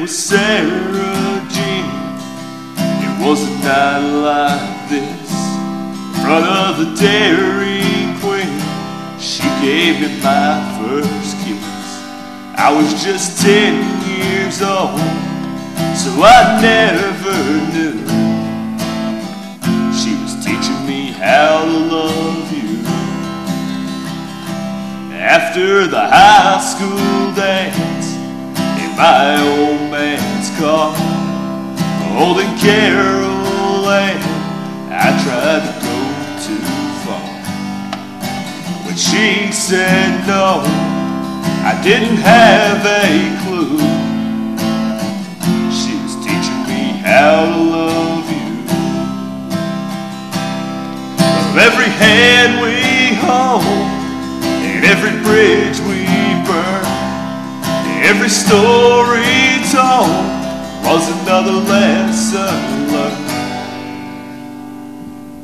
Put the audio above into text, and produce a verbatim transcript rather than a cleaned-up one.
was Sarah Jean. It was a night like this, in front of the Dairy Queen. She gave me my first kiss. I was just ten years old, so I never knew she was teaching me how to love you. After the high school dance, in my old man's car, holding Carol Ann, I tried to go too far. When she said no, I didn't have a clue. She was teaching me how to love you. From every hand we hold, and every bridge we burn, every story told was another lesson learned.